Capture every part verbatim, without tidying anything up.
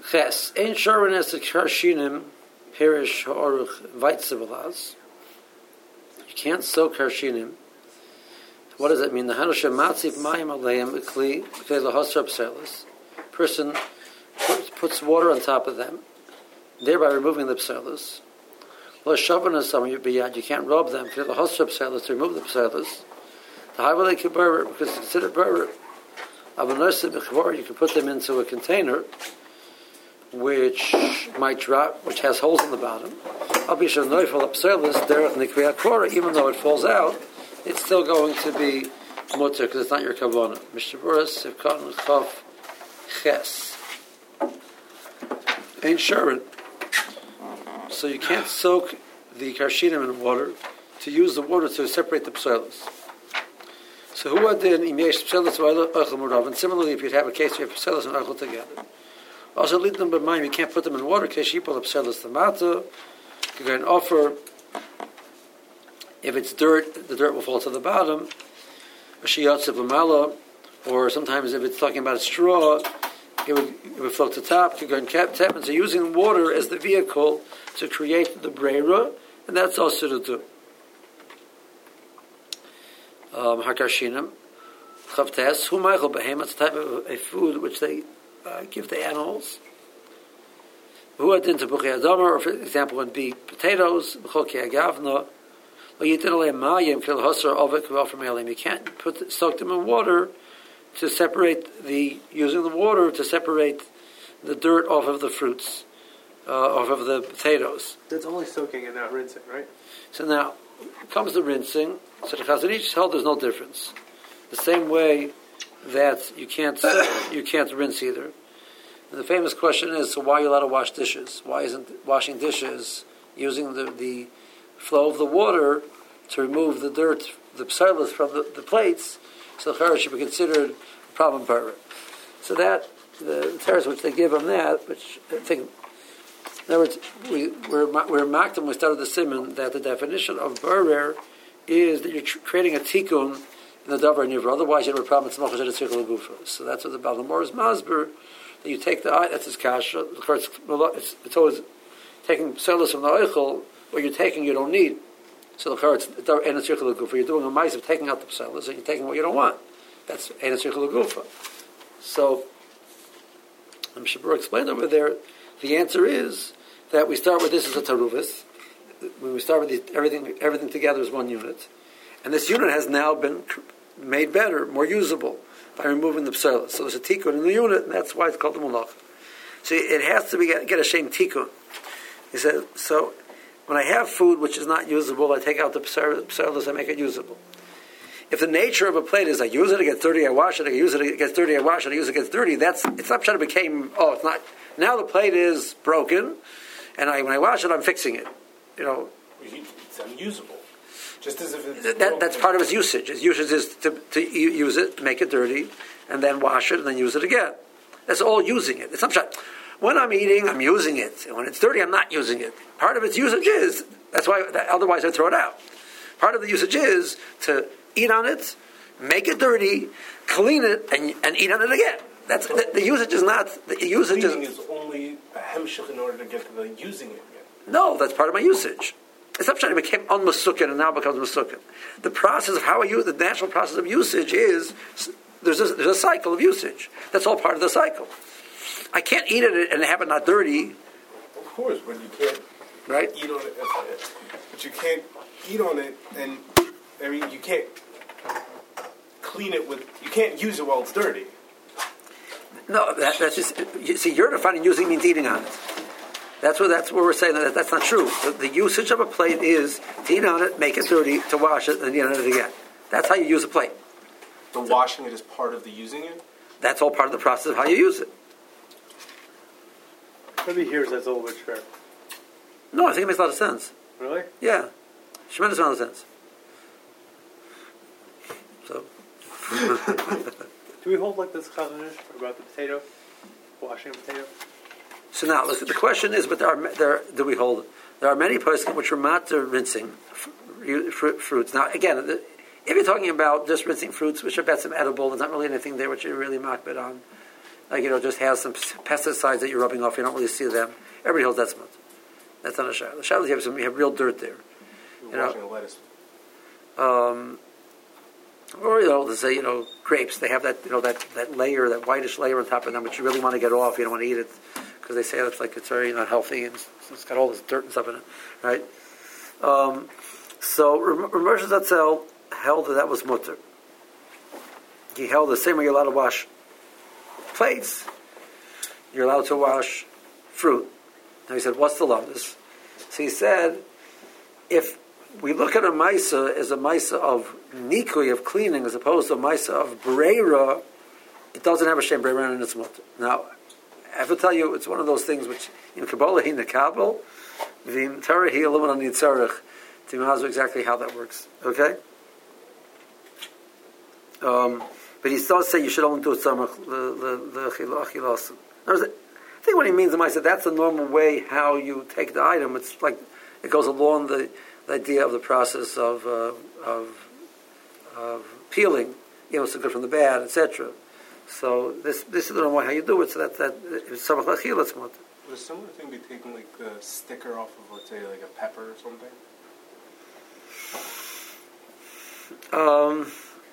Ches. Ein Sherwin as the Karshinim, Pirish Ha'oruch Vaitzibelaz. You can't soak Karshinim. What does that mean? The Hanusha Matzif Mayim Aleim Kli Kli Lahosrab Pselis. Person puts, puts water on top of them, thereby removing the pselis. Lo Shavan is some you can't rub them Kli Lahosrab Pselis to remove the pselis. The Havalei Kibbur, because it's considered burr. Avanosib Bechvor, you can put them into a container which might drop, which has holes in the bottom. Abisha Noifel Pselis, Derech Nikriya Kora, even though it falls out, it's still going to be mutter because it's not your kavanah. Mishaburas Sivkatan Chav Ches. Ain't sure. So you can't soak the karshinim in water to use the water to separate the pselis. So who had then imesh pselis v'ayla murav? And similarly, if you'd have a case where you have pselis and ochel together, also lead them by mind. You can't put them in water because you put the pselis tomato. You can offer. If it's dirt, the dirt will fall to the bottom. Or sometimes if it's talking about a straw, it would, it would float to the top. So using water as the vehicle to create the breira, and that's also to do. Hakarshinim, chavtes, humaychel behem, it's a type of a food which they uh, give to animals. Who had into buchei adamer, or for example, would be potatoes, b'chol ki'agavna. You can't put soak them in water to separate the using the water to separate the dirt off of the fruits, uh, off of the potatoes. That's only soaking and not rinsing, right? So now comes the rinsing. So the Chazon Ish held there's no difference. The same way that you can't you can't rinse either. And the famous question is: so why are you allowed to wash dishes? Why isn't washing dishes using the the flow of the water to remove the dirt, the pselis from the, the plates, so the chara should be considered a problem parah. So that, the teres which they give them that, which I think, in other words, we, we're, we're mocked when we started the simon that the definition of barer is that you're tr- creating a tikkun in the davar nivra, otherwise you have a problem with tzmachas and tzirkel. So that's what the Balamor is masber, that you take the, that's his kasha, it's, it's, it's always taking pselis from the oichel. What you're taking, you don't need. So the it's and it's gufa. You're doing a mice of taking out the pselis, and you're taking what you don't want. That's and it's gufa. So, I'm Shabur explained over there. The answer is that we start with this as a taruvis. When we start with these, everything, everything together is one unit, and this unit has now been made better, more usable by removing the pselis. So there's a tikkun in the unit, and that's why it's called the malach. So it has to be get a shame tikkun. He said so. When I have food which is not usable, I take out the pselis, I make it usable. If the nature of a plate is I use it, it gets dirty, I wash it, I use it, it gets dirty, I wash it, I use it, it gets dirty, that's, it's not trying to became, oh, it's not, now the plate is broken, and I, when I wash it, I'm fixing it. You know. It's unusable. Just as if it's that, that's part of its usage. Its usage is to, to use it, make it dirty, and then wash it, and then use it again. That's all using it. It's not trying. When I'm eating, I'm using it. When it's dirty, I'm not using it. Part of its usage is, that's why, otherwise I'd throw it out. Part of the usage is to eat on it, make it dirty, clean it, and, and eat on it again. That's the, the usage is not, the usage cleaning is... is only a hemshich in order to get to the using it again. No, that's part of my usage. It's not trying to become unmasukin and now becomes masukin. The process of how I use, the natural process of usage is, there's a, there's a cycle of usage. That's all part of the cycle. I can't eat it and have it not dirty. Of course, but you can't right? eat on it. But you can't eat on it, and I mean, you can't clean it with. You can't use it while it's dirty. No, that, that's just. You see, you're defining using means eating on it. That's what that's what we're saying. That that's not true. The, the usage of a plate is to eat on it, make it dirty, to wash it, and eat on it again. That's how you use a plate. The washing it is part of the using it. That's all part of the process of how you use it. Maybe here's that's a little bit fair. No, I think it makes a lot of sense. Really? Yeah. Tremendous amount of sense. So. Do we hold like this Chazon Ish about the potato? Washing a potato? So now, look, the question is, but there are, there, do we hold, there are many poskim which are matter rinsing fr- fruits. Now, again, the, if you're talking about just rinsing fruits, which are betzim edible, there's not really anything there which you're really makbid on. like, you know, just has some pesticides that you're rubbing off, you don't really see them. Everybody holds that's mutter. That's not a shayla. The shayla is you have some, you have real dirt there. You're You know, washing a lettuce. Um, or you know, to say, you know, grapes, they have that, you know, that, that layer, that whitish layer on top of them, which you really want to get off. You don't want to eat it because they say it's like it's very not healthy and it's, it's got all this dirt and stuff in it, right? Um, so Ramesh Zatzel held that that was mutter. He held the same way you're allowed to wash plates. You're allowed to wash fruit. Now he said, what's the lumdus? So he said, if we look at a maisa as a maisa of nikui, of cleaning, as opposed to a maisa of breira, it doesn't have a shem breira in its mutter. Now, I have to tell you, it's one of those things which in Kabbalah he nekabel, in Torah he aluminum nitzarech, to know exactly how that works. Okay? Um, but he does say you should only do it samach the chilas. I think what he means, I said that's the normal way how you take the item. It's like it goes along the, the idea of the process of uh, of, of peeling, you know, so good from the bad, et cetera. So this this is the normal way how you do it. So that that it's samach lachilas mut. Would a similar thing be taking like the sticker off of, let's say, like a pepper or something? Um.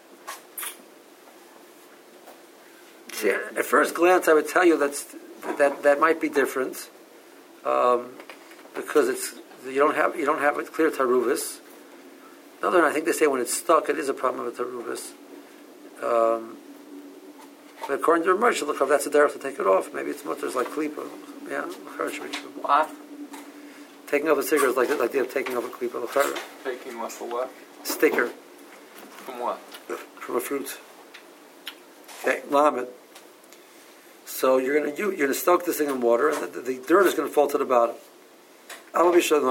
See, at first glance, I would tell you that's, that that might be different, um, because it's you don't have you don't have a clear taruvis. Another one, I think they say when it's stuck, it is a problem with taruvis. Um, but according to Ramesh, look, that's a derech to take it off. Maybe it's mutters like klipa. Yeah, What? taking off a sticker is like the idea of taking off a klipa. Taking off a what? Sticker From what? from a fruit. Okay, lamed. So you're going to you, you're going to stoke this thing in water, and the, the dirt is going to fall to the bottom. Oh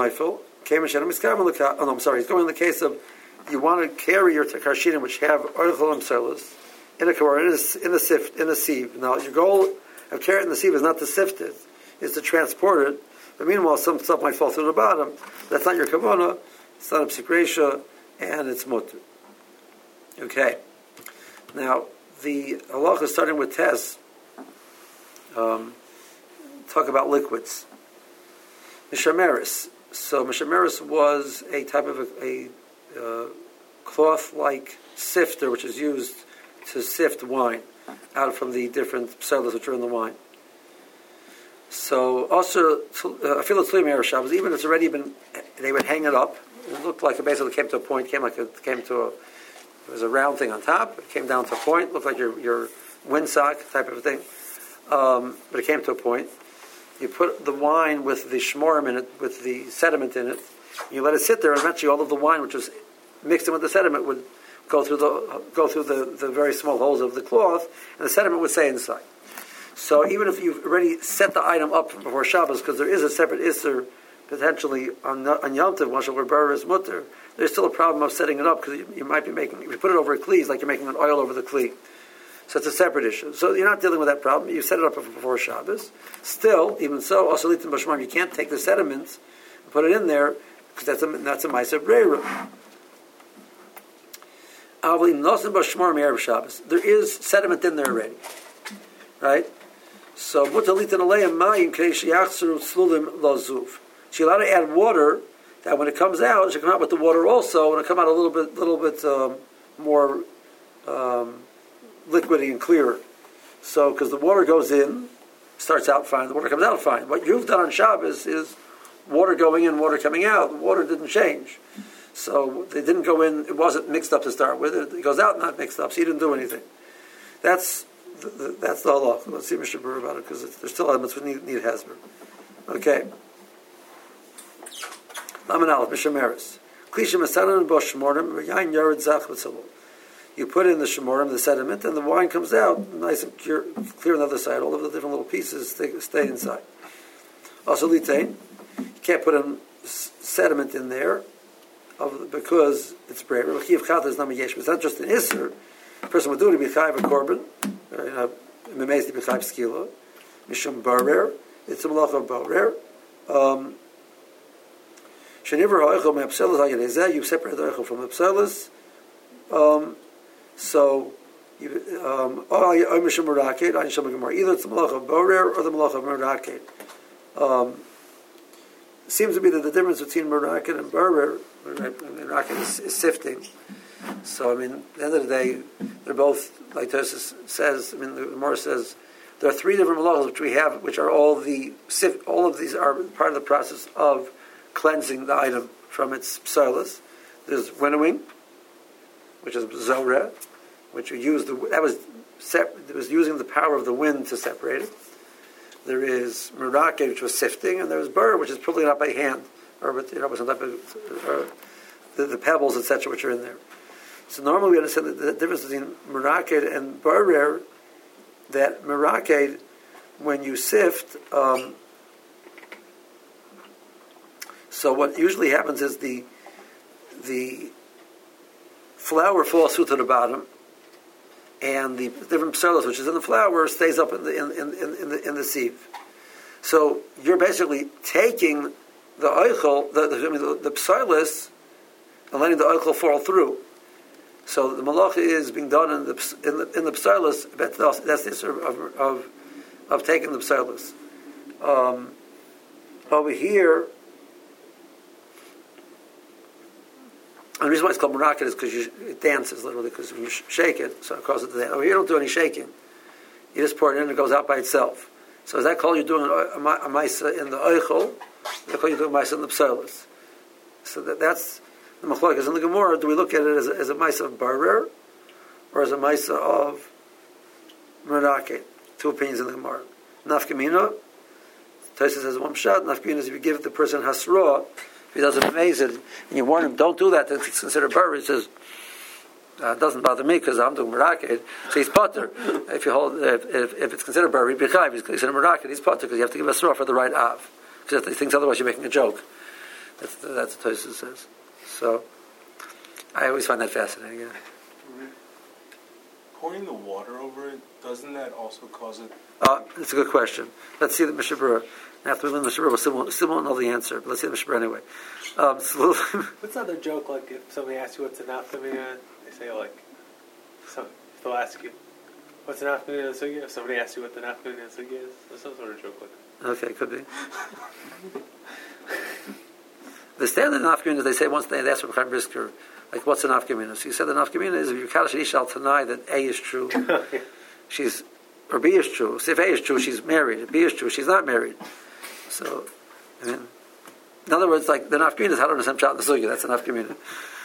no, I'm sorry. He's going in the case of you want to carry your karshinim, which have oichol amselas, in a in a in the sift in the sieve. Now your goal of carrying the sieve is not to sift it; is to transport it. But meanwhile, some stuff might fall to the bottom. That's not your kavana. It's not a psikresha, and it's mutter. Okay. Now the halacha starting with tes. Um, talk about liquids. Mishameris. So Mishameris was a type of a, a uh, cloth-like sifter which is used to sift wine out from the different pselos which are in the wine. So also, I feel it's Shabbos, even if it's already been, they would hang it up. It looked like it basically came to a point, came like it came to a, it was a round thing on top, it came down to a point, looked like your, your windsock type of thing. Um, but it came to a point. You put the wine with the shmorim in it, with the sediment in it. And you let it sit there, and eventually all of the wine, which was mixed in with the sediment, would go through the go through the, the very small holes of the cloth, and the sediment would stay inside. So even if you've already set the item up before Shabbos, because there is a separate isser potentially on on Yom Tov, Mashal where bar is mutter, there's still a problem of setting it up because you, you might be making if you put it over a kli, it's like you're making an oil over the kli. So it's a separate issue. So you're not dealing with that problem. You set it up before Shabbos. Still, even so, also litin b'shmar, you can't take the sediments and put it in there because that's a that's a ma'aser breira. Avli nosin b'shmar me'erev Shabbos. There is sediment in there already, right? So mutar litin aleim mayim k'nei sheyachzeru tzlulim lazuv. She's allowed to add water that when it comes out, it should come out with the water also. When it come out a little bit, little bit um, more. Um, liquidy and clearer. So, because the water goes in, starts out fine, the water comes out fine. What you've done on Shabbos is water going in, water coming out. The water didn't change. So, they didn't go in, it wasn't mixed up to start with. It goes out not mixed up, so you didn't do anything. That's the, the, that's the halacha. Let's see Mishnah Berurah about it, because there's still elements which need, need hesber. Okay. Laman Aleph, Mishameris. Klisha Masalan Bosh Mortem, Yain Yared Zach V'Tzalol. You put in the shemorim, the sediment, and the wine comes out nice and clear, clear on the other side. All of the different little pieces stay, stay inside. Also, litain, you can't put in sediment in there of, because it's breira. It's not just an isser. A person would do it to be chayiv a korban, memez to be chayiv skila, mishum barer. It's a malacha of barer. Sheniver ha'echel me'apselas ha'yedezeh. You separate the echel from the apselas. Um, So, Um, either it's the malach of borer or the malach of meraked. Um, seems to be that the difference between meraked and borer, meraked is, is sifting. So I mean, at the end of the day, they're both, like Tosis says. I mean, the Gemara says there are three different malachos which we have, which are all the all of these are part of the process of cleansing the item from its psilas. There's winnowing, which is zoreh, which we use the that was sep, it was using the power of the wind to separate it. There is meraked, which was sifting, and there is bur, which is pulling it up by hand, or with you know with some type of or the, the pebbles, et cetera, which are in there. So normally we understand that the difference between meraked and borer, that meraked, when you sift, um, so what usually happens is the the flour falls through to the bottom, and the different psilas which is in the flour stays up in the in, in, in, in the in the sieve. So you're basically taking the oichel, the the, I mean, the, the psilas, and letting the oichel fall through. So the malacha is being done in the in the, in the psilas. That's the issue of, of of taking the psilas. Um, over here, and the reason why it's called meraked is because it dances literally because when you sh- shake it, so it causes it to dance. Over here, you don't do any shaking. You just pour it in, and it goes out by itself. So is that called you're doing a, a, a maisa in the oichel? They call you doing a maisa in the psilas. So that, that's the machlokes in the Gemara. Do we look at it as a, as a maisa of barer or as a maisa of meraked? Two opinions in the Gemara. Nafkamina. Taisa says one shot. Nafkamina is if you give the person hasra, if he doesn't amaze it, and you warn him, don't do that. It's considered barer. He says, uh, it doesn't bother me because I'm doing meraked. So he's potter. If you hold, if, if, if it's considered barer, he'd be chayv. He's considered meraked. He's potter because you have to give hasra for the right av. Because he thinks otherwise you're making a joke. That's that's what Taisa says. So, I always find that fascinating. Yeah. Pouring the water over it, doesn't that also cause it? Uh, it's a good question. Let's see the Mishnah Berurah. After we learn the Mishnah Berurah, we'll still, still won't know the answer, but let's see the Mishnah Berurah anyway. Um, so What's another joke, like if somebody asks you what's an nafkamina, they say like, some, they'll ask you, what's an nafkamina of the sugya? If somebody asks you what the nafkamina of the sugya is, there's some sort of joke like that. Okay, could be. The standard nafkamina is they say once they ask for Chaim Brisker, like what's an nafkamina? So you said the nafkamina is if you Kaddish Isha al Tanai that A is true, she's or B is true. So if A is true, she's married. If B is true, she's not married. So, I mean, in other words, like the nafkamina is how to understand Pshat in the Sugya. That's a nafkamina.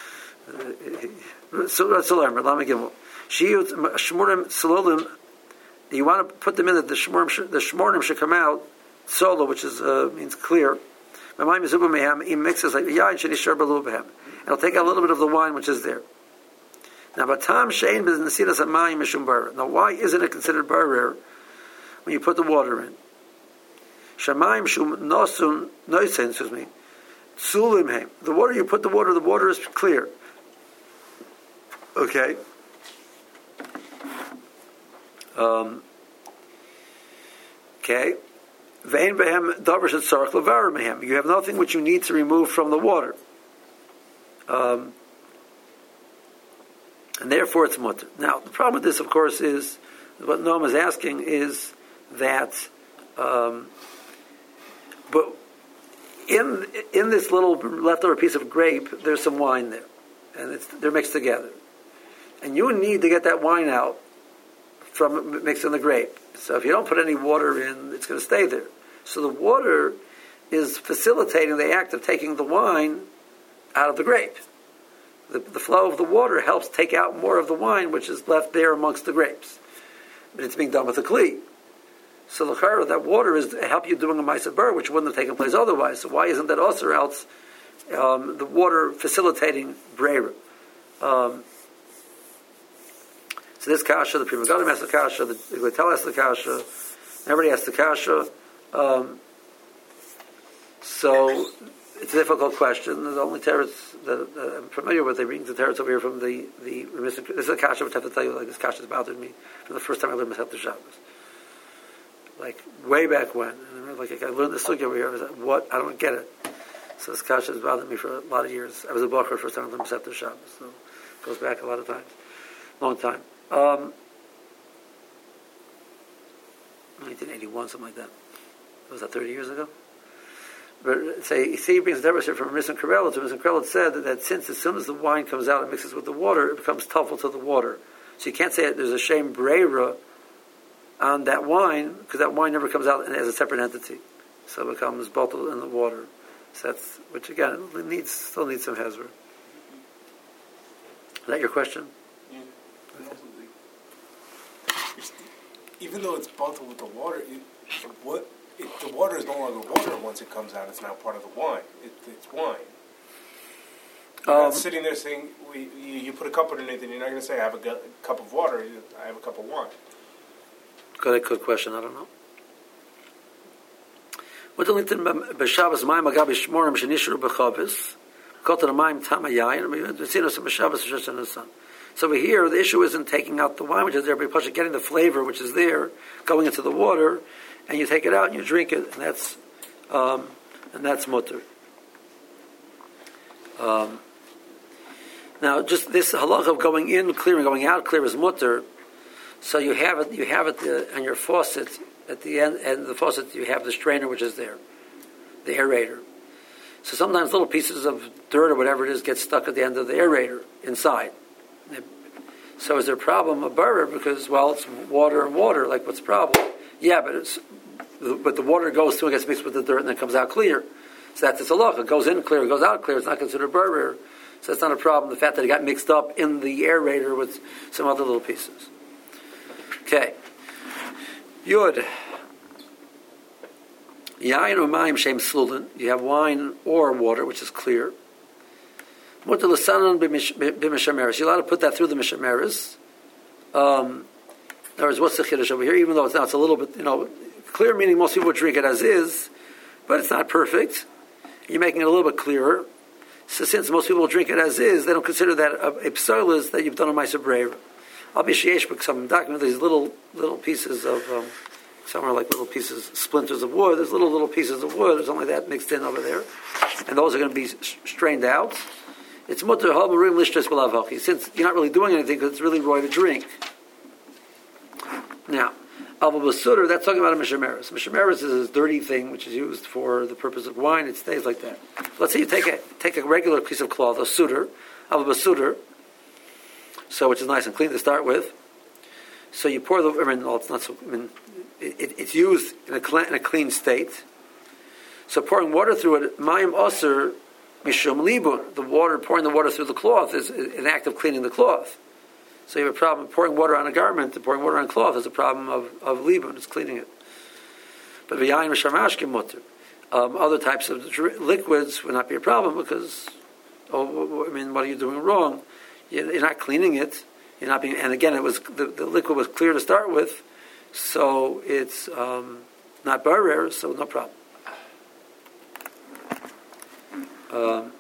So, so learn. Let me give them. She shmurim salolim. You want to put them in that the shmurim the shmurim should come out solo, which is uh, means clear. My mind is mehem. He mixes like yain shenishar balu behem. It'll take out a little bit of the wine which is there. Now, but tam shein bez nesidas hamayim mishum barer. Now, why isn't it considered barer when you put the water in? Shamayim shum nosun noisen. Excuse me. Tzulim hem. The water you put the water. The water is clear. Okay. Um. Okay. Vein behem davar shetzarich levarer mehem. You have nothing which you need to remove from the water. Um. And therefore it's mutter. Now, the problem with this, of course, is what Noam is asking is that, um, but in in this little leftover piece of grape, there's some wine there, and it's, they're mixed together, and you need to get that wine out from mixing the grape. So if you don't put any water in, it's going to stay there. So the water is facilitating the act of taking the wine out of the grape. The, the flow of the water helps take out more of the wine which is left there amongst the grapes. But it's being done with a kli. So l'chara, that water is to help you doing a ma'aseh bar, which wouldn't have taken place otherwise. So why isn't that also else um, the water facilitating breira? Um, so this kasha, the Pri Megadim has the kasha, the Gleitel has the kasha, everybody has the kasha. Um, so it's a difficult question. The only teretz that uh, I'm familiar with, they bring the teretz over here from the the this is a kasha which I have to tell you, like this kasha has bothered me from the first time I learned Masechet Shabbos, like way back when. And I like I learned the sugya over here. I was like, what? I don't get it. So this kasha has bothered me for a lot of years. I was a bacher first time I learned Masechet Shabbos, so it goes back a lot of times, long time. Um, nineteen eighty-one, something like that. Was that thirty years ago? But say, he brings a demonstration from Mishnah Karela to Mishnah Karela said that, that since as soon as the wine comes out and mixes with the water, it becomes tuffle to the water. So you can't say that there's a shame breira on that wine, because that wine never comes out as a separate entity. So it becomes bottled in the water. So that's, which again, it needs, still needs some hezra. Is that your question? Yeah, absolutely. Even though it's bottled with the water, it, what, it, the water is no longer water once it comes out. It's now part of the wine. It, it's wine. You're Um, not sitting there saying, we, you, you put a cup in it, and you're not going to say, I have a gu- cup of water, you- I have a cup of wine. Good, good question. I don't know. What the linton b'Shabbos mayim agabi shmorim shenishru b'chavis kol to the mayim tamayayin. We've seen us in b'Shabbos just in the sun. So over here, the issue isn't taking out the wine which is there, but you're getting the flavor which is there, going into the water, and you take it out and you drink it, and that's um, and that's mutter. Um, now, just this halacha of going in clear and going out clear is mutter. So you have it, you have it uh, on your faucet at the end, and the faucet you have the strainer which is there, the aerator. So sometimes little pieces of dirt or whatever it is get stuck at the end of the aerator inside. So is there a problem a burr because well it's water and water, like what's the problem? Yeah, but it's but the water goes through and gets mixed with the dirt and then comes out clear. So that's the halacha. It goes in clear, it goes out clear. It's not considered a burr. So it's not a problem. The fact that it got mixed up in the aerator with some other little pieces. Okay. Yud. Yain u'mayim shem slulin. You have wine or water, which is clear. Mutar l'sanan b'mishameres. You're allowed to put that through the mishameres. Um, in other words, what's the chiddush over here? Even though it's now it's a little bit, you know, clear meaning most people would drink it as is, but it's not perfect. You're making it a little bit clearer. So since most people drink it as is, they don't consider that a, a psoilus that you've done a ma'aser breira. I'll be sheyesh because some document these little little pieces of um, some are like little pieces, splinters of wood. There's little little pieces of wood or something like that mixed in over there, and those are going to be strained out. It's mutter hal marim lishtres b'lav. Since you're not really doing anything because it's really roy to drink. Now, Alva Basudar, that's talking about a mishameres. Mishameres is this dirty thing which is used for the purpose of wine. It stays like that. Let's say you take a take a regular piece of cloth, a sudar, Alva Basudar, so which is nice and clean to start with. So you pour the. I mean, well, it's not so. I mean, it, it's used in a, cl- in a clean state. So pouring water through it, mayim aser mishum libun. The water, pouring the water through the cloth is an act of cleaning the cloth. So you have a problem pouring water on a garment and pouring water on cloth is a problem of, of libun, it's cleaning it. But v'yayin v'shamashkim mutter. Um, other types of dr- liquids would not be a problem because, oh, I mean, what are you doing wrong? You're, you're not cleaning it. You're not being, and again, it was the, the liquid was clear to start with, so it's um, not barer, so no problem. Um,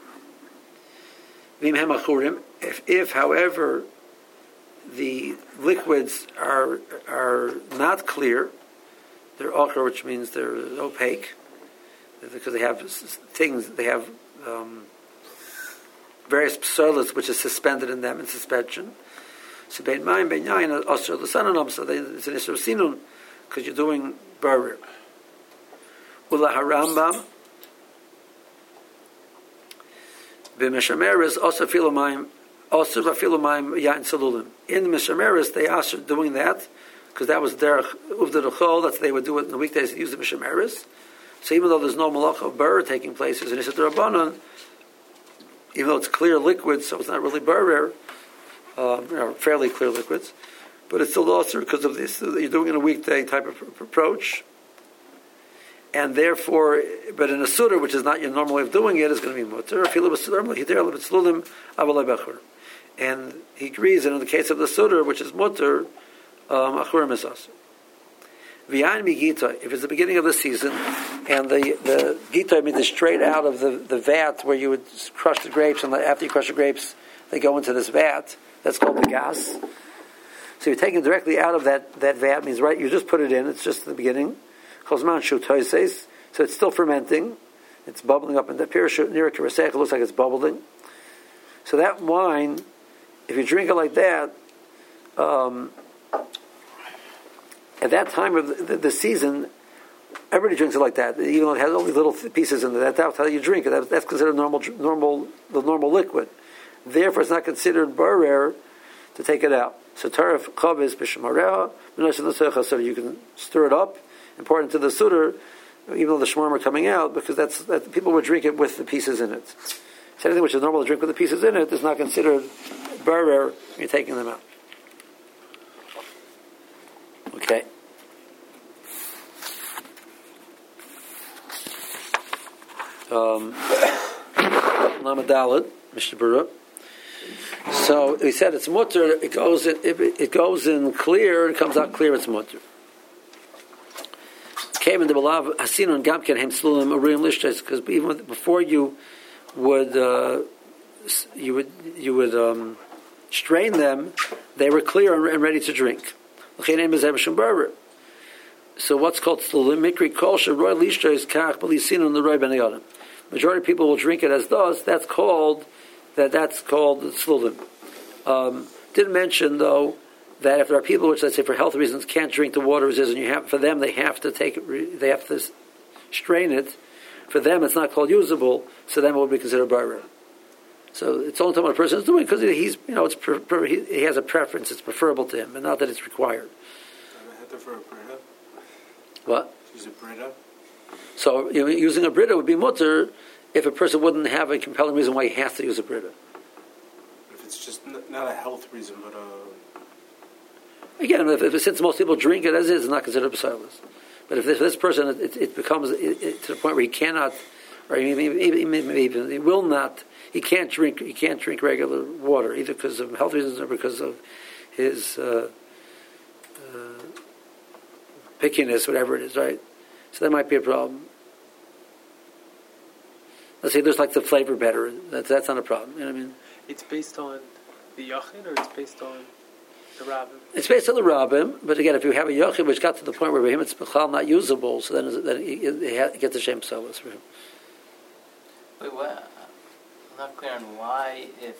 if, if, however, the liquids are are not clear, they're ochre, which means they're opaque, because they have things, they have um, various psoilus which is suspended in them in suspension. So bein mayim bein yayin osir l'sananam, so it's an isur sinun because you're doing barir. Ula harambam b'mishameres osir filu mayim. Also, yain salulim. In the Mishameres, they asked doing that because that was derech uvda d'chol. That's they would do it in the weekdays. They use the Mishameres. So even though there's no malach of burr taking place, there's an issur d'rabbanan. Even though it's clear liquids, so it's not really burr, um, you know, fairly clear liquids, but it's still also because of this. You're doing it in a weekday type of approach, and therefore, but in a sudar, which is not your normal way of doing it, is going to be mutter. And he agrees that in the case of the sudar, which is mutter, achurim is also. V'yayin migita, if it's the beginning of the season, and the the gita means straight out of the, the vat where you would crush the grapes, and after you crush the grapes, they go into this vat. That's called the gas. So you're taking directly out of that, that vat, means right, you just put it in, it's just the beginning. So it's still fermenting. It's bubbling up, and the pirashut near it looks like it's bubbling. So that wine, if you drink it like that, um, at that time of the, the, the season, everybody drinks it like that. Even though it has all these little pieces in it, that's how you drink it. That, that's considered normal, normal, the normal liquid. Therefore, it's not considered barer to take it out. So tarif chavis b'shemareha, so you can stir it up and pour it into the suder, even though the shmarm are coming out, because that's that people would drink it with the pieces in it. So anything which is normal to drink with the pieces in it is not considered barer when you're taking them out. Okay. Um, Lamadalad, Mishnah Berurah. So we said it's mutter. It goes in. It, it goes in clear. It comes out clear. It's mutter. Came in the belav hasinu and gamken hem slulim urim lishtes, because even before you would uh, you would you would um, strain them, they were clear and, and ready to drink. So what's called slulim mikri kol sheroy lishtes kach b'lisinu and the roy ben yadam. Majority of people will drink it as thus. That's called that. That's called slulim. Um, didn't mention though that if there are people which, let's say, for health reasons, can't drink the water as is, and you have for them they have to take it, they have to strain it. For them, it's not called usable, so then it would be considered barer. So it's only what a person is doing because he's, you know, it's pre- pre- he has a preference. It's preferable to him, but not that it's required. For a brita? What? Use a brita? So you know, using a brita would be mutter if a person wouldn't have a compelling reason why he has to use a brita. If it's just n- not a health reason, but a... Again, if, if since most people drink it as is, it's not considered b'silas. But if this, this person, it, it becomes it, it, to the point where he cannot, or maybe even he will not, he can't drink, he can't drink regular water either because of health reasons or because of his uh, uh, pickiness, whatever it is, right? So that might be a problem. Let's say there's like the flavor better. That's that's not a problem. You know what I mean? It's based on the yachid, or it's based on the rabbim? It's based on the rabbim, but again, if you have a yachid which got to the point where for him it's b'chal not usable, so then, then he, he gets a shem solas for him. Wait, what? I'm not clear on why, if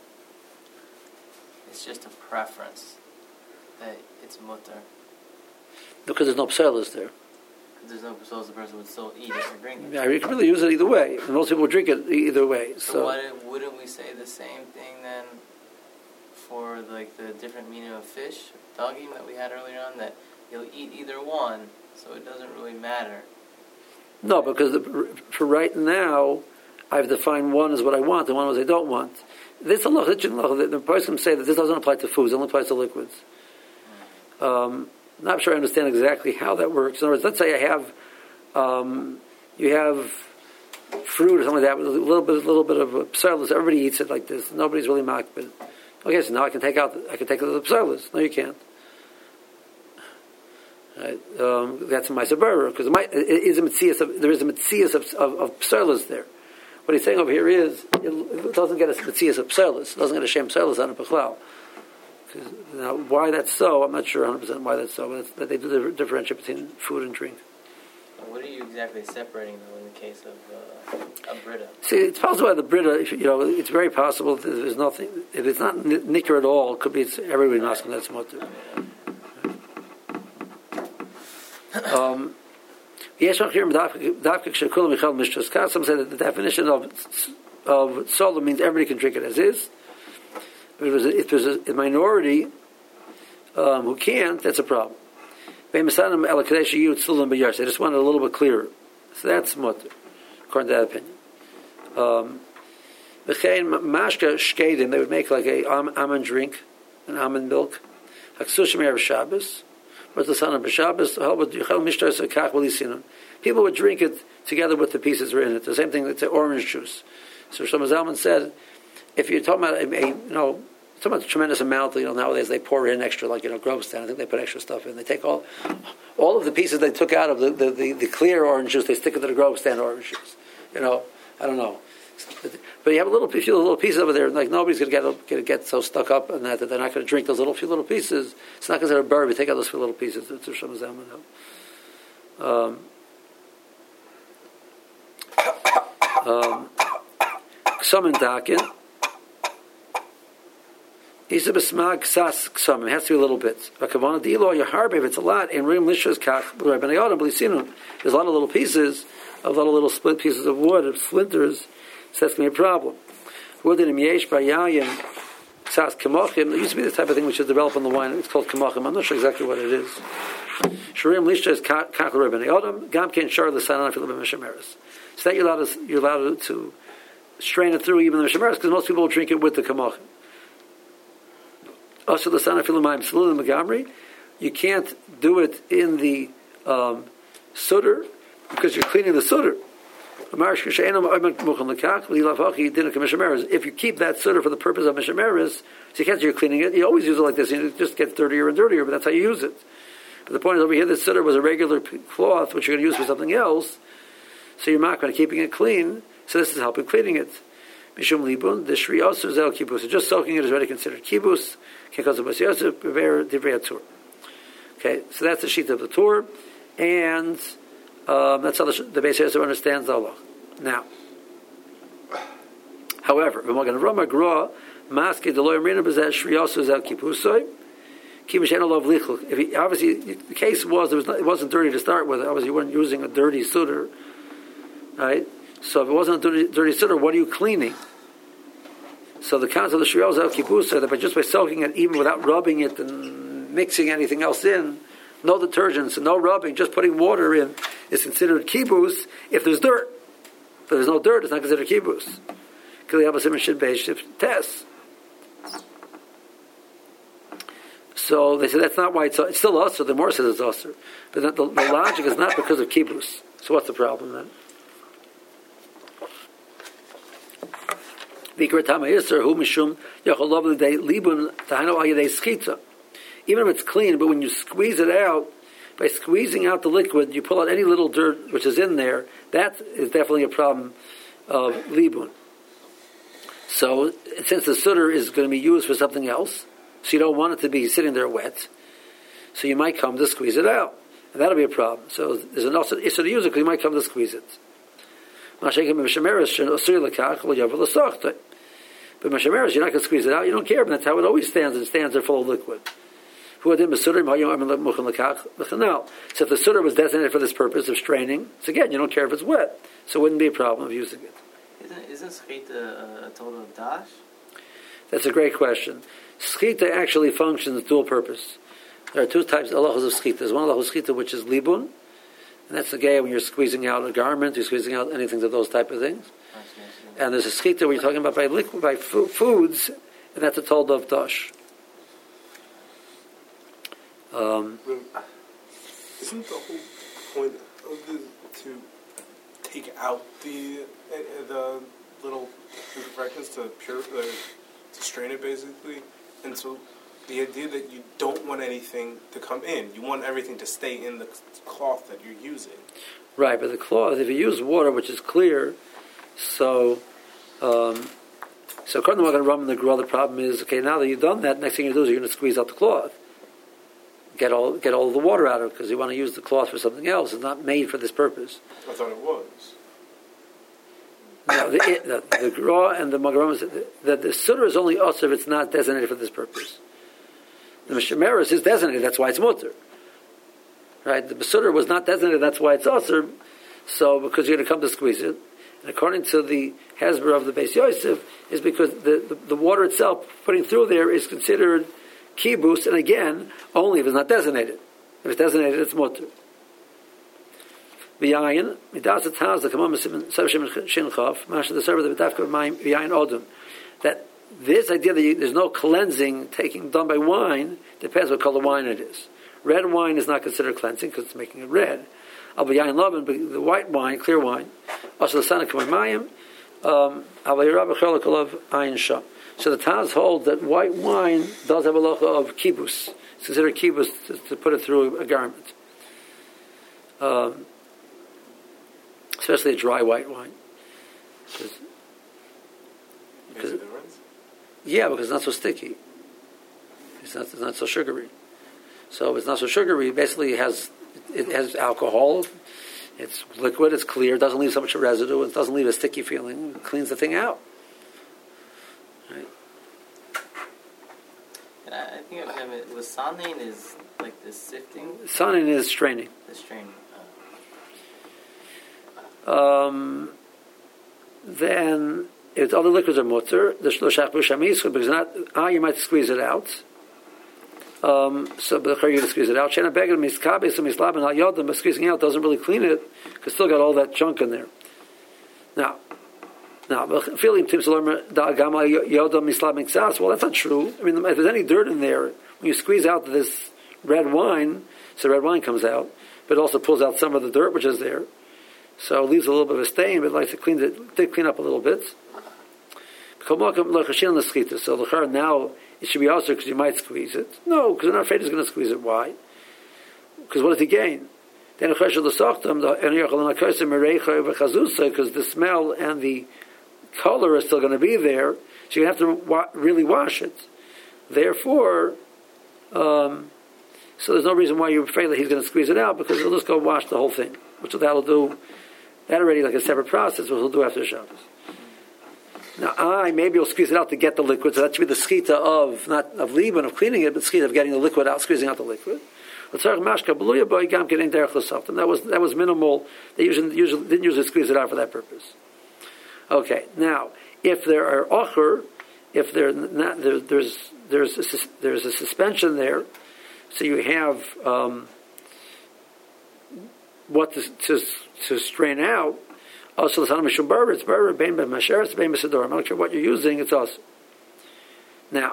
it's just a preference that it's mutter. Because there's no psalas there. There's no so the person would still eat it or drink it. Yeah, you can really use it either way. And most people drink it either way. So, So, why did, wouldn't we say the same thing then for like the different meaning of fish, dagim that we had earlier on, that you'll eat either one, so it doesn't really matter? no, because the, for right now, I've defined one as what I want and one as I don't want. This Allah, the person can say that this doesn't apply to foods; it only applies to liquids. Um, not sure I understand exactly how that works. In other words, let's say I have, um, you have fruit or something like that with a little bit, a little bit of psalas. Everybody eats it like this. Nobody's really mocked, but okay. So now I can take out, I can take out the psalas. No, you can't. Right? Um, that's a ma'aser because it is a mitzias of, there is a mitzias of, of, of psalas there. What he's saying over here is it doesn't get a mitzias of psalas. It doesn't get a shem psalas on a b'chlal. Now, why that's so, I'm not sure one hundred percent why that's so, but that they do differentiate between food and drink. What are you exactly separating, though, in the case of uh, a Brita? See, it's possible by the Brita, if, you know, it's very possible that there's nothing, if it's not nicker at all, it could be it's everybody asking that's mutter. Um, some say that the definition of of solo means everybody can drink it as is. If there's a, if there's a, a minority um, who can't, that's a problem. They just want it a little bit clearer. So that's mutter, according to that opinion. Um, mashka shkedim, they would make like a almond drink, an almond milk. Haksushim erev Shabbos. What's the son of Shabbos? People would drink it together with the pieces that are in it. The same thing, it's orange juice. So Shlomo Zalman said, if you're talking about a, a you know, talking about a tremendous amount, you know, nowadays they pour in extra, like, you know, Grobstein, I think they put extra stuff in. They take all all of the pieces they took out of the, the, the, the clear orange juice, they stick it to the Grobstein orange juice. You know, I don't know. But you have a little, few little pieces over there, like nobody's going to get get so stuck up in that that they're not going to drink those little few little pieces. It's not considered a burr. We take out those few little pieces. It's Shlomo Zalman. Um, um, some in Dakin. Isa b'smag ksas ksam. It has to be a little bit. V'kavana d'ilo yaharbe. If it's a lot, in rim lishas kach. There's a lot of little pieces, of little little split pieces of wood, of splinters. So that's going to be a problem. Wood in yesh b'yayim ksas kamochim. There used to be this type of thing which is developed in the wine. It's called kamochim. I'm not sure exactly what it is. Shirim lishas kach l'rebbe ne'odam. Gam ken shar l'sanan afil b'mishameres. So that you're allowed to, you're allowed to strain it through even the mishameres, because most people will drink it with the kamochim. Also, the sana filumayim salulim megamri. You can't do it in the um, sutter because you're cleaning the sutter. If you keep that sutter for the purpose of mishameres, so you can't. You're cleaning it. You always use it like this. It just gets dirtier and dirtier, but that's how you use it. But the point is over here, this sutter was a regular cloth which you're going to use for something else. So you're not going to keeping it clean. So this is helping cleaning it. Mishum libun, the shri also zel kibus. So just soaking it is already considered kibus. Okay, so that's the sheet of the Torah, and um, that's how the, the Beis Yosef understands the Allah. Now, however, if he, obviously the case was, it, was not, it wasn't dirty to start with. Obviously, you weren't using a dirty sutter, right? So if it wasn't a dirty, dirty sutter, what are you cleaning? So the concept of the Shriel Zel Kipusa, that by just by soaking it, even without rubbing it and mixing anything else in, no detergents and no rubbing, just putting water in, is considered kibus if there's dirt. If there's no dirt, it's not considered kibus. So they say that's not why it's, it's still usher. The more says it's usher. But the, the, the logic is not because of kibus. So what's the problem then? Even if it's clean, but when you squeeze it out, by squeezing out the liquid, you pull out any little dirt which is in there, that is definitely a problem of libun. So, since the sutter is going to be used for something else, so you don't want it to be sitting there wet, so you might come to squeeze it out. And that'll be a problem. So, there's an also issue to use it because you might come to squeeze it. But Mashameres, you're not going to squeeze it out. You don't care, but that's how it always stands. It stands there full of liquid. So if the sutter was designated for this purpose of straining, so again, you don't care if it's wet. So it wouldn't be a problem of using it. Isn't, isn't schita a total of dash? That's a great question. Schita actually functions dual purpose. There are two types of halachos of schita. There's one halach of schita which is libun, and that's the gay when you're squeezing out a garment, you're squeezing out anything of those type of things. And there's a schita where you're talking about by liquid, by foods, and that's a told of dash. Um, Isn't the whole point of the to take out the uh, the little imperfections to pure uh, to strain it basically, and so the idea that you don't want anything to come in, you want everything to stay in the cloth that you're using. Right, but the cloth, if you use water which is clear, so um, so according to what I'm going to run the grill, the problem is okay. Now that you've done that, next thing you do is you're going to squeeze out the cloth. Get all get all the water out of it because you want to use the cloth for something else. It's not made for this purpose. I thought it was. No, the, the, the gra and the magaram, the, the, the sutter is only usher if it's not designated for this purpose. The mishameres is designated, that's why it's mutter. Right? The sutter was not designated, that's why it's usher. So because you're going to come to squeeze it, and according to the Hezbollah of the Beis Yosef, is because the, the, the water itself putting through there is considered kibus, and again, only if it's not designated. If it's designated, it's mutter. V'yayin, midas etaz, the command shin chaf, masha the server the b'dafka v'yayin odom. That this idea that you, there's no cleansing taking done by wine depends what color wine it is. Red wine is not considered cleansing because it's making it red. Al v'yayin lovin, but the white wine, clear wine, also the sana k'mayim, al v'yirah b'chol kolav ayin sham. So the Taz hold that white wine does have a locha of kibus. It's considered kibus to, to put it through a garment. Um, especially a dry white wine. Cause, Makes a difference? Yeah, because it's not so sticky. It's not, it's not so sugary. So if it's not so sugary, basically it has, it has alcohol, it's liquid, it's clear, it doesn't leave so much residue, it doesn't leave a sticky feeling, it cleans the thing out. Right. looking at him, it was sanin is like the sifting. Sanin is straining. The straining. Um, then, if other liquids are mutter, the shloshach b'shamischa, because not, ah, you might squeeze it out. Um, so, but you're going to squeeze it out. Shena beged miskabes and mislaben al yodim, but squeezing out doesn't really clean it, because still got all that junk in there. Now, now, feeling tim salom da'agam al yodam mislaben ksas. Well, that's not true. I mean, if there's any dirt in there, when you squeeze out this red wine, so red wine comes out, but it also pulls out some of the dirt which is there. So it leaves a little bit of a stain, but it likes to clean it, to clean up a little bit. So the now it should be also because you might squeeze it. No, because we're not afraid he's going to squeeze it. Why? Because what does he gain? Then because the smell and the color are still going to be there, so you have to wa- really wash it. Therefore, um, so there's no reason why you're afraid that he's going to squeeze it out, because he'll just go wash the whole thing, which that'll do. That already like a separate process, what he'll do after Shabbos. Now, I maybe he'll squeeze it out to get the liquid, so that should be the skita of, not of liban, of cleaning it, but skita of getting the liquid out, squeezing out the liquid. And that was that was minimal. They usually, usually didn't usually squeeze it out for that purpose. Okay, now if there are ochre, if there not there, there's there's a, there's a suspension there, so you have um, what to, to to strain out. Also, the mishum barber, it's barber, bein b'masher, it's bein b'sedorim. I don't care what you're using, it's also. Now,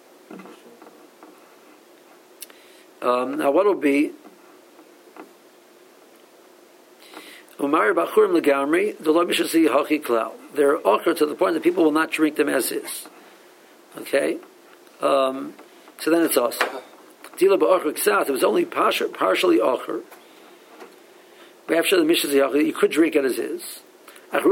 um, now what will be? Umar b'churim legamri, the lo mishasi hachi klal. They're ochre to the point that people will not drink them as is. Okay, um, so then it's also. Dila ba'ocher ksat. It was only partial, partially ochre. After the mishasi hachi, you could drink it as is. But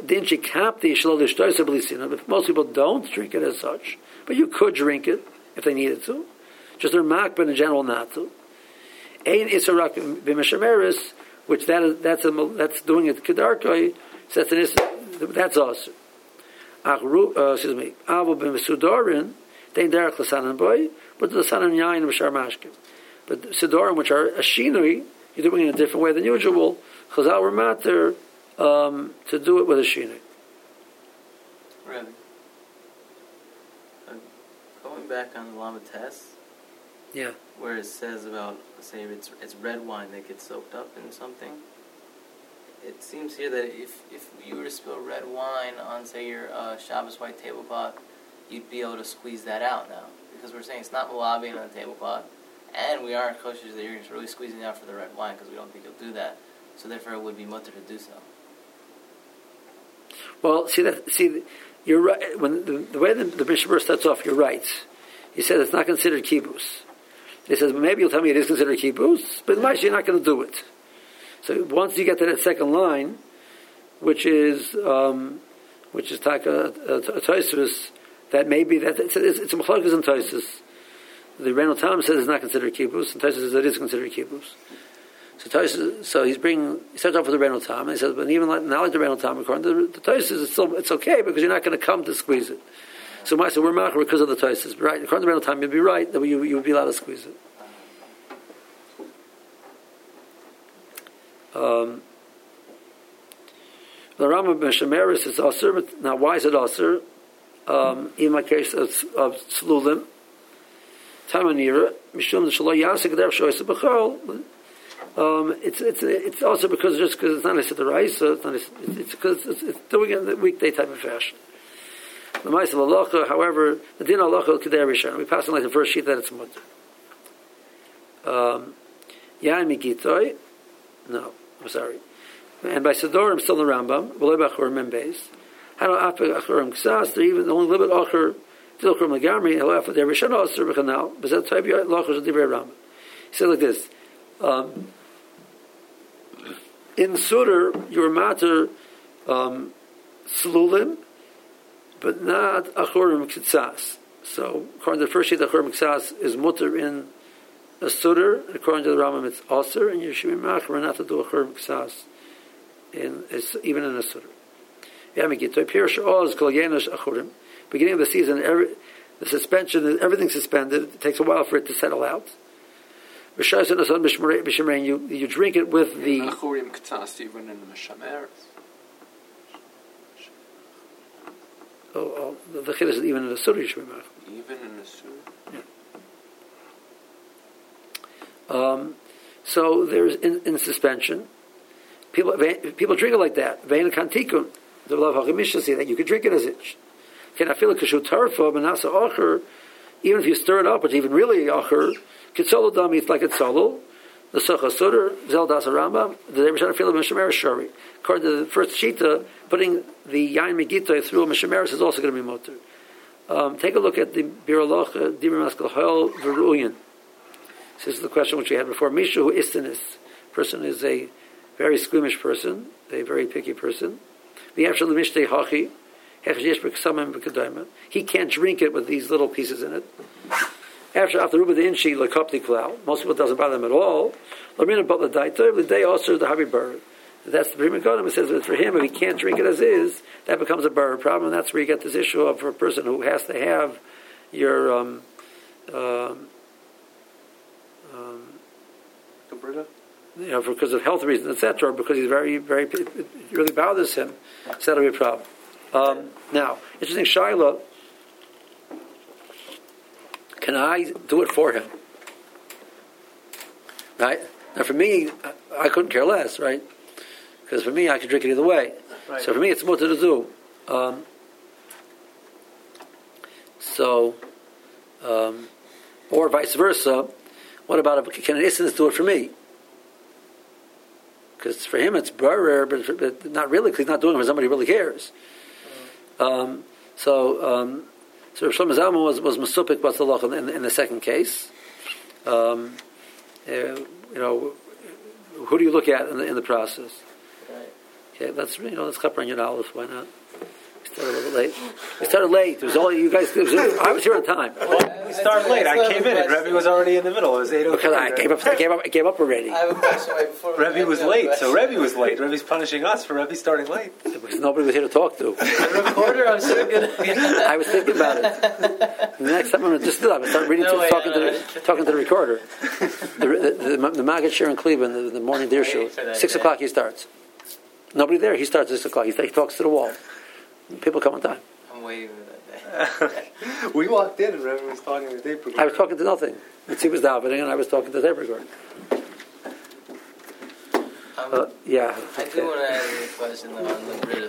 most people don't drink it as such, but you could drink it if they needed to. Just their mak, but in general not to. Ein isarak b'mishameris, which that is, that's a, that's doing it kedarkoi. That's an that's also. Uh, excuse me. Avo b'mesudorin dein derech l'sanan boy, but the l'sanan yain v'shar mashkim. But sudorim, which are a shinui, you're doing it in a different way than usual. Chazal were matter. Um, to do it with a shinui. Really? Uh, going back on the Lama test, yeah, where it says about, say, it's it's red wine that gets soaked up in something. It seems here that if if you were to spill red wine on, say, your uh, Shabbos white tablecloth, you'd be able to squeeze that out now, because we're saying it's not malabi on the tablecloth, and we aren't kosher that you're really squeezing out for the red wine, because we don't think you'll do that. So therefore, it would be mutter to do so. Well, see that. See, you're right. When the, the way the, the Mishnah starts off, you're right. He said it's not considered kibbutz. He says, well, maybe you'll tell me it is considered kibbutz, but in my you're not going to do it. So once you get to that second line, which is um, which is taka a toisus, that maybe that it's, it's, it's a machlokas and toisus. The Reno Tam says it's not considered kibbutz, and toisus says it is considered kibbutz. So Tosis, so he's bringing. He starts off with the Reno Tam, and he says, but even like, not like the Reno Tam, according to the, the Tosis, it's still it's okay because you're not going to come to squeeze it. So my so we're macher because of the Tosis, right? According to the Reno Tam, you'd be right that you you would be allowed to squeeze it. Um, the Rambam Meshameris is aser, but now why is it aser? Um, in my case of, of Slulim, Tamanira, Mishum the Shalo Yasik der Shoyse Bechol. Um, it's it's it's also because just because it's not a sitter raisa, it's not a, it's because it's, it's doing it in the weekday type of fashion. The ma'aser halacha, however, the din halacha kedei rishon. We pass on like the first sheet that it's mutter. Um, Yain migitoi, no, I'm sorry. And by Sidorim still the Rambam, v'lo b'achurim and beis. How do after achurim ksas? They're even only a little bit acher. Still achurim legamri. Hello after the rishon aser b'chanal. But that type of halacha is divrei Rambam. He said like this. Um, in Sutter, you're matter um, slulim, but not achurim kitsas. So, according to the first sheet, achurim kitsas is mutter in a Sutter. According to the Rambam, it's aser, and you should be macher not to do achurim kitsas in even in a Sutter. Beginning of the season, every The suspension, everything's suspended. It takes a while for it to settle out. You, you drink it with the... Even in the Mishamer. Oh, oh, the, the chiddush is even in the Surah Yishmar. Even in the Surah? Yeah. Um, so there's in, in suspension. People people drink it like that. Ve'en kantikun. The love hachamisha say that you could drink it as it. Can I feel a kashu tarfa benasa acher? Even if you stir it up, it's even really acher. Kitzolo dami, it's like it's solo. The Socha Sutter, Zeldas Rambam, the Rebbe feel of Mishamer Shari. According to the first Shita, putting the Yain Megitto through a Mishamer is also going to be motor. Um, take a look at the Biraloch, Dimir Maskal Hel Veruyan. This is the question which we had before. Misha who istinis. Person is a very squeamish person, a very picky person. He can't drink it with these little pieces in it. After after Ruba the Inchi Lakopti Klau, most people it doesn't bother them at all. Lamina Butler Daita, the day also the Habi Bird. That's the Prima Godim. It says that for him, if he can't drink it as is, that becomes a bird problem, and that's where you get this issue of for a person who has to have your um, um, um, you know, for, because of health reasons, et cetera, because he's very, very, it really bothers him. So that'll be a problem. Um, now, interesting, Shaila. Can I do it for him? Right? Now for me, I couldn't care less, right? Because for me, I could drink it either way. Right. So for me, it's more to do. Um, so, um, or vice versa. What about if, can an Isness do it for me? Because for him, it's barer, but, for, but not really, because he's not doing it for somebody who really cares. Um, so, um, So Rav Shlomo Zalman was was masupik what's the law in, in the second case. Um, uh, you know, who do you look at in the in the process? Right. Okay, let's you know let's cover on your knowledge. Why not? We started a little bit late. We started late. It was all you guys. It was, I was here on time. Well, we started late. I came in and Rebbe was already in the middle. It was eight oh three. Because I gave up. I gave up. I gave up already. I have a question right before. Rebbe was late, so Rebbe was late. Rebbe's punishing us for Rebbe starting late. Because nobody was here to talk to. The recorder, I'm so good. I was thinking about it. The next time I'm going to just do that. I'm going to start reading, No to, way, talking, no, to no. the, talking to the recorder. The the, the, the Maggid Shir in Cleveland, the, the morning deer show, six o'clock he starts. Nobody there. He starts at six o'clock. He, he talks to the wall. People come on time. I'm waving that day. We walked in and Rebbe was talking to the tape recorder. I was talking to nothing. He was davening, and I was talking to the tape recorder. Um, Uh, yeah. I do want to ask you a question though, on the Brit